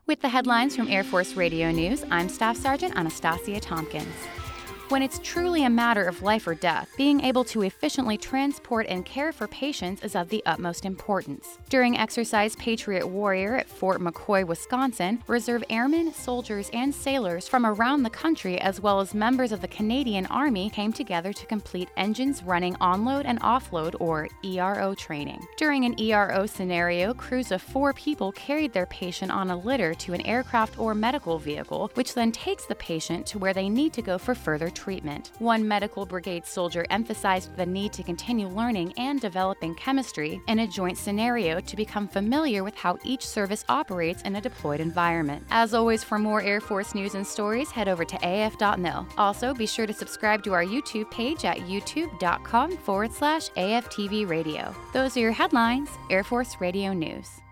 With the headlines from Air Force Radio News, I'm Staff Sergeant Anastasia Tompkins. When it's truly a matter of life or death, being able to efficiently transport and care for patients is of the utmost importance. During exercise Patriot Warrior at Fort McCoy, Wisconsin, Reserve airmen, soldiers, and sailors from around the country, as well as members of the Canadian Army, came together to complete engines running onload and offload, or ERO, training. During an ERO scenario, crews of 4 people carried their patient on a litter to an aircraft or medical vehicle, which then takes the patient to where they need to go for further treatment. One medical brigade soldier emphasized the need to continue learning and developing chemistry in a joint scenario to become familiar with how each service operates in a deployed environment. As always, for more Air Force news and stories, head over to af.mil. Also, be sure to subscribe to our YouTube page at youtube.com/AFTV Radio. Those are your headlines, Air Force Radio News.